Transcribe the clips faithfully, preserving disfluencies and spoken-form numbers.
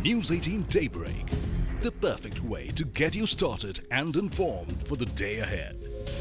News eighteen Daybreak, the perfect way to get you started and informed for the day ahead.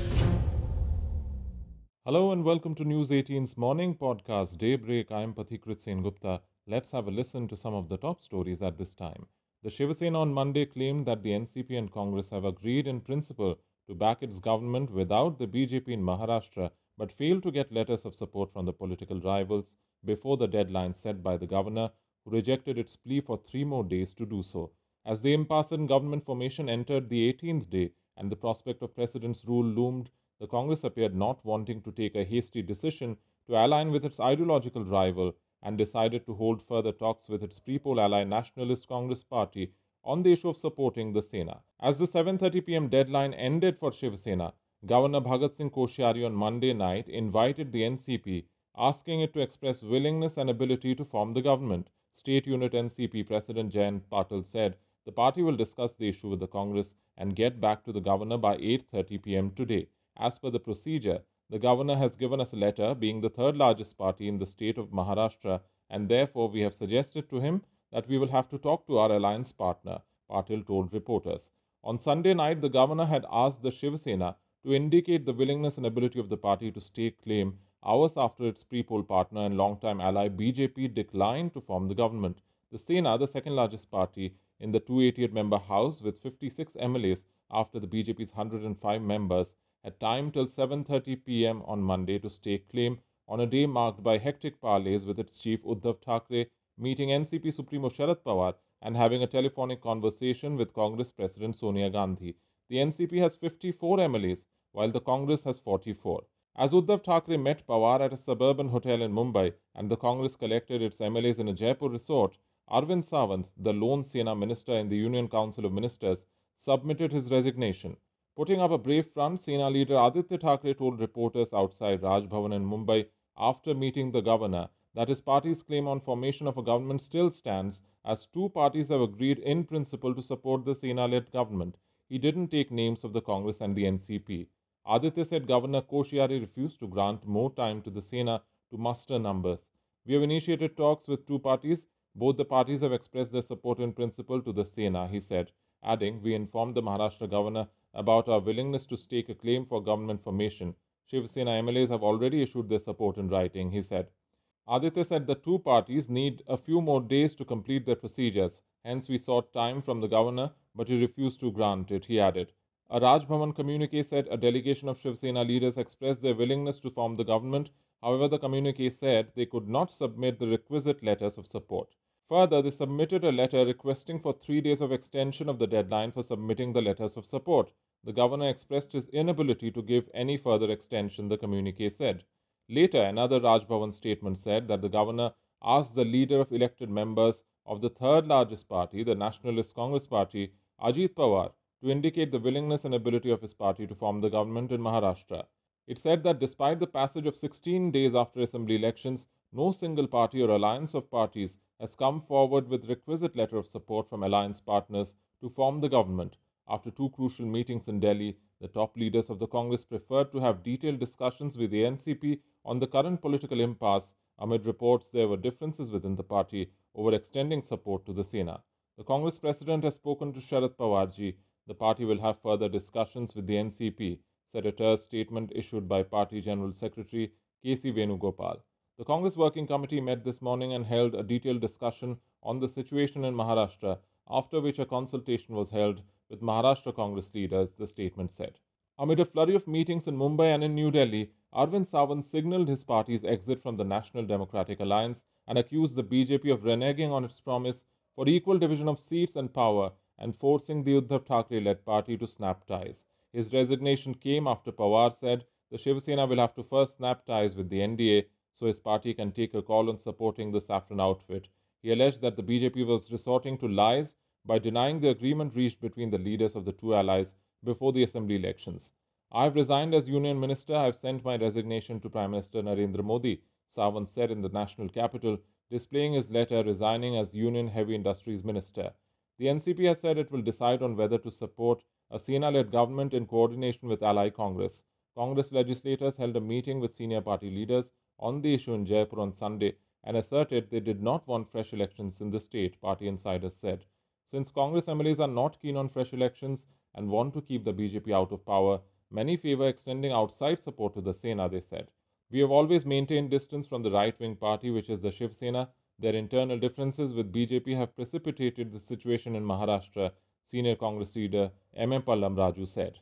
Hello and welcome to News eighteen's morning podcast Daybreak. I'm Pathikrit Sen Gupta. Let's have a listen to some of the top stories at this time. The Shiv Sena on Monday claimed that the N C P and Congress have agreed in principle to back its government without the B J P in Maharashtra, but failed to get letters of support from the political rivals before the deadline set by the governor, who rejected its plea for three more days to do so. As the impasse in government formation entered the eighteenth day and the prospect of President's rule loomed, the Congress appeared not wanting to take a hasty decision to align with its ideological rival and decided to hold further talks with its pre-poll ally Nationalist Congress Party on the issue of supporting the Sena. As the seven thirty p m deadline ended for Shiv Sena, Governor Bhagat Singh Koshyari on Monday night invited the N C P, asking it to express willingness and ability to form the government. State Unit N C P President Jayant Patil said the party will discuss the issue with the Congress and get back to the governor by eight thirty p m today. As per the procedure, the governor has given us a letter, being the third largest party in the state of Maharashtra, and therefore we have suggested to him that we will have to talk to our alliance partner, Patil told reporters. On Sunday night, the governor had asked the Shiv Sena to indicate the willingness and ability of the party to stake claim hours after its pre-poll partner and longtime ally B J P declined to form the government. The Sena, the second largest party in the two hundred eighty-eight member House with fifty-six M L As after the B J P's one hundred five members, had time till seven thirty p m on Monday to stake claim on a day marked by hectic parleys with its chief Uddhav Thackeray, meeting N C P Supremo Sharad Pawar and having a telephonic conversation with Congress President Sonia Gandhi. The N C P has fifty-four M L As, while the Congress has forty-four. As Uddhav Thackeray met Pawar at a suburban hotel in Mumbai and the Congress collected its M L As in a Jaipur resort, Arvind Sawant, the lone Sena minister in the Union Council of Ministers, submitted his resignation. Putting up a brave front, Sena leader Aditya Thackeray told reporters outside Raj Bhavan in Mumbai after meeting the governor that his party's claim on formation of a government still stands, as two parties have agreed in principle to support the Sena-led government. He didn't take names of the Congress and the N C P. Aditya said Governor Koshyari refused to grant more time to the Sena to muster numbers. We have initiated talks with two parties. Both the parties have expressed their support in principle to the Sena, he said, adding, we informed the Maharashtra governor about our willingness to stake a claim for government formation. Shiv Sena M L As have already issued their support in writing, he said. Aditya said the two parties need a few more days to complete their procedures. Hence, we sought time from the governor, but he refused to grant it, he added. A Raj Bhavan communique said a delegation of Shiv Sena leaders expressed their willingness to form the government. However, the communique said they could not submit the requisite letters of support. Further, they submitted a letter requesting for three days of extension of the deadline for submitting the letters of support. The governor expressed his inability to give any further extension, the communique said. Later, another Raj Bhavan statement said that the governor asked the leader of elected members of the third largest party, the Nationalist Congress Party, Ajit Pawar, to indicate the willingness and ability of his party to form the government in Maharashtra. It said that despite the passage of sixteen days after assembly elections, no single party or alliance of parties has come forward with requisite letter of support from alliance partners to form the government. After two crucial meetings in Delhi, the top leaders of the Congress preferred to have detailed discussions with the N C P on the current political impasse amid reports there were differences within the party over extending support to the Sena. The Congress president has spoken to Sharad Pawarji. The party will have further discussions with the N C P, said a terse statement issued by Party General Secretary K C Venugopal. The Congress Working Committee met this morning and held a detailed discussion on the situation in Maharashtra, after which a consultation was held with Maharashtra Congress leaders, the statement said. Amid a flurry of meetings in Mumbai and in New Delhi, Arvind Sawant signalled his party's exit from the National Democratic Alliance and accused the B J P of reneging on its promise for equal division of seats and power and forcing the Uddhav Thackeray-led party to snap ties. His resignation came after Pawar said the Shiv Sena will have to first snap ties with the N D A so his party can take a call on supporting the saffron outfit. He alleged that the B J P was resorting to lies by denying the agreement reached between the leaders of the two allies before the assembly elections. I have resigned as Union Minister. I have sent my resignation to Prime Minister Narendra Modi, Sawant said in the national capital, displaying his letter resigning as Union Heavy Industries Minister. The N C P has said it will decide on whether to support a Sena-led government in coordination with ally Congress. Congress legislators held a meeting with senior party leaders on the issue in Jaipur on Sunday and asserted they did not want fresh elections in the state, party insiders said. Since Congress M L As are not keen on fresh elections and want to keep the B J P out of power, many favor extending outside support to the Sena, they said. We have always maintained distance from the right-wing party, which is the Shiv Sena. Their internal differences with B J P have precipitated the situation in Maharashtra, senior Congress leader M A Pallam Raju said.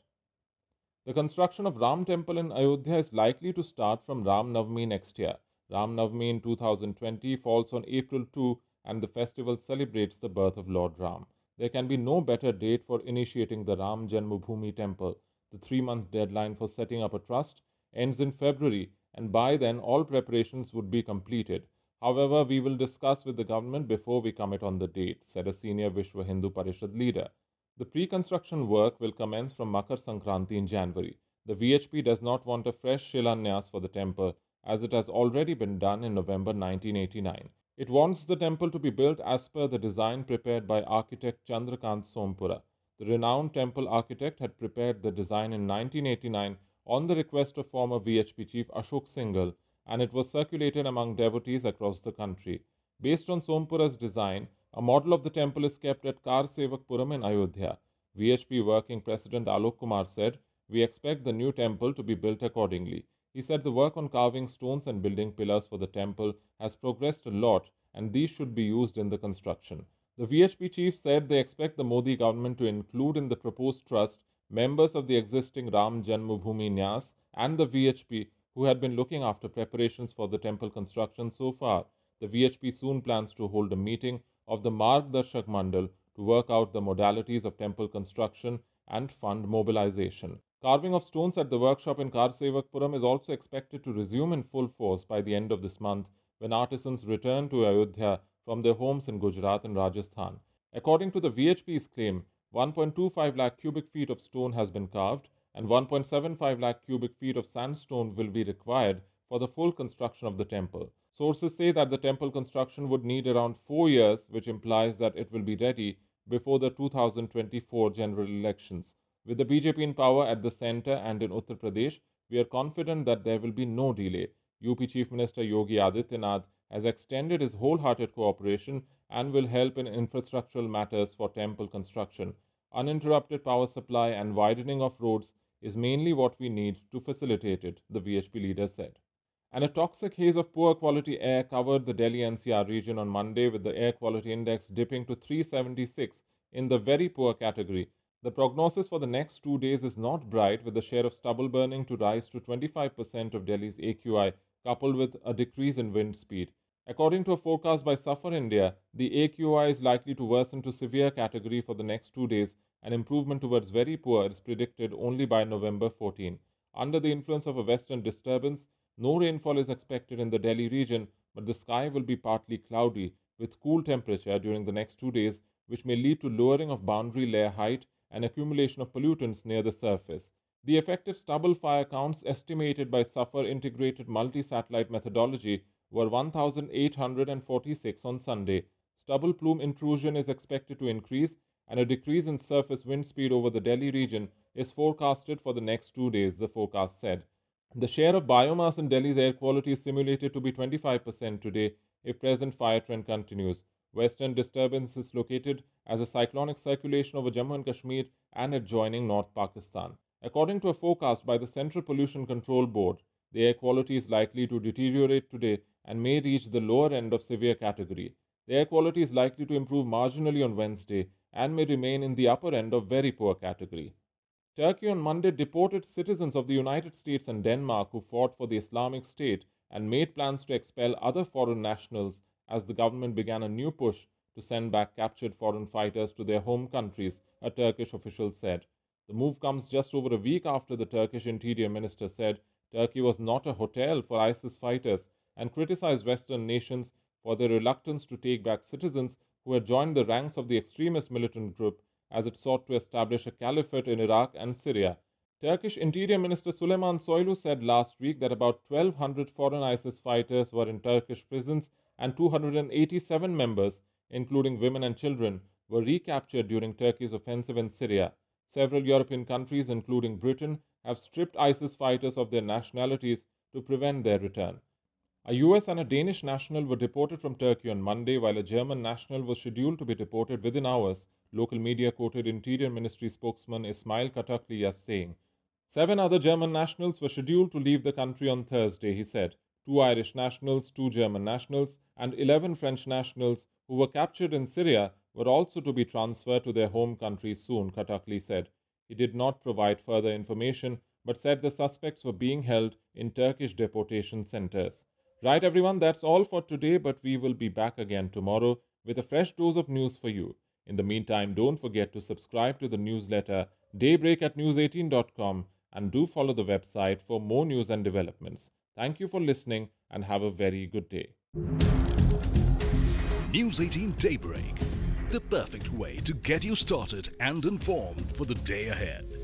The construction of Ram Temple in Ayodhya is likely to start from Ram Navami next year. Ram Navami in two thousand twenty falls on April second, and the festival celebrates the birth of Lord Ram. There can be no better date for initiating the Ram Janmabhoomi Temple. The three-month deadline for setting up a trust ends in February, and by then all preparations would be completed. However, we will discuss with the government before we commit on the date, said a senior Vishwa Hindu Parishad leader. The pre-construction work will commence from Makar Sankranti in January. The V H P does not want a fresh Shilanyas for the temple, as it has already been done in November nineteen eighty-nine. It wants the temple to be built as per the design prepared by architect Chandrakant Sompura. The renowned temple architect had prepared the design in nineteen eighty-nine on the request of former V H P chief Ashok Singhal, and it was circulated among devotees across the country. Based on Sompura's design, a model of the temple is kept at Karsevakpuram in Ayodhya. V H P Working President Alok Kumar said, "We expect the new temple to be built accordingly." He said the work on carving stones and building pillars for the temple has progressed a lot, and these should be used in the construction. The V H P chief said they expect the Modi government to include in the proposed trust members of the existing Ram Janmabhoomi Nyas and the V H P who had been looking after preparations for the temple construction so far. The V H P soon plans to hold a meeting of the Margdarshak Mandal to work out the modalities of temple construction and fund mobilization. Carving of stones at the workshop in Karsevakpuram is also expected to resume in full force by the end of this month, when artisans return to Ayodhya from their homes in Gujarat and Rajasthan. According to the V H P's claim, one point two five lakh cubic feet of stone has been carved, and one point seven five lakh cubic feet of sandstone will be required for the full construction of the temple. Sources say that the temple construction would need around four years, which implies that it will be ready before the two thousand twenty-four general elections. With the B J P in power at the centre and in Uttar Pradesh, we are confident that there will be no delay. U P Chief Minister Yogi Adityanath has extended his wholehearted cooperation and will help in infrastructural matters for temple construction. Uninterrupted power supply and widening of roads is mainly what we need to facilitate it, the V H P leader said. And a toxic haze of poor quality air covered the Delhi N C R region on Monday, with the air quality index dipping to three seventy-six in the very poor category. The prognosis for the next two days is not bright, with the share of stubble burning to rise to twenty-five percent of Delhi's A Q I, coupled with a decrease in wind speed. According to a forecast by Suffer India, the A Q I is likely to worsen to severe category for the next two days. An improvement towards very poor is predicted only by November fourteenth. Under the influence of a western disturbance, no rainfall is expected in the Delhi region, but the sky will be partly cloudy with cool temperature during the next two days, which may lead to lowering of boundary layer height and accumulation of pollutants near the surface. The effective stubble fire counts estimated by Suffer Integrated Multi-Satellite Methodology were one thousand eight hundred forty-six on Sunday. Stubble plume intrusion is expected to increase, and a decrease in surface wind speed over the Delhi region is forecasted for the next two days, the forecast said. The share of biomass in Delhi's air quality is simulated to be twenty-five percent today if present fire trend continues. Western disturbance is located as a cyclonic circulation over Jammu and Kashmir and adjoining North Pakistan. According to a forecast by the Central Pollution Control Board, the air quality is likely to deteriorate today and may reach the lower end of severe category. The air quality is likely to improve marginally on Wednesday and may remain in the upper end of very poor category. Turkey on Monday deported citizens of the United States and Denmark who fought for the Islamic State and made plans to expel other foreign nationals as the government began a new push to send back captured foreign fighters to their home countries, a Turkish official said. The move comes just over a week after the Turkish Interior Minister said Turkey was not a hotel for ISIS fighters and criticized Western nations for their reluctance to take back citizens who had joined the ranks of the extremist militant group as it sought to establish a caliphate in Iraq and Syria. Turkish Interior Minister Süleyman Soylu said last week that about twelve hundred foreign ISIS fighters were in Turkish prisons and two hundred eighty-seven members, including women and children, were recaptured during Turkey's offensive in Syria. Several European countries, including Britain, have stripped ISIS fighters of their nationalities to prevent their return. A U S and a Danish national were deported from Turkey on Monday, while a German national was scheduled to be deported within hours, local media quoted Interior Ministry spokesman Ismail Katakli as saying. Seven other German nationals were scheduled to leave the country on Thursday, he said. Two Irish nationals, two German nationals, and eleven French nationals who were captured in Syria were also to be transferred to their home countries soon, Katakli said. He did not provide further information, but said the suspects were being held in Turkish deportation centers. Right, everyone, that's all for today, but we will be back again tomorrow with a fresh dose of news for you. In the meantime, don't forget to subscribe to the newsletter Daybreak at news eighteen dot com and do follow the website for more news and developments. Thank you for listening and have a very good day. News eighteen Daybreak, the perfect way to get you started and informed for the day ahead.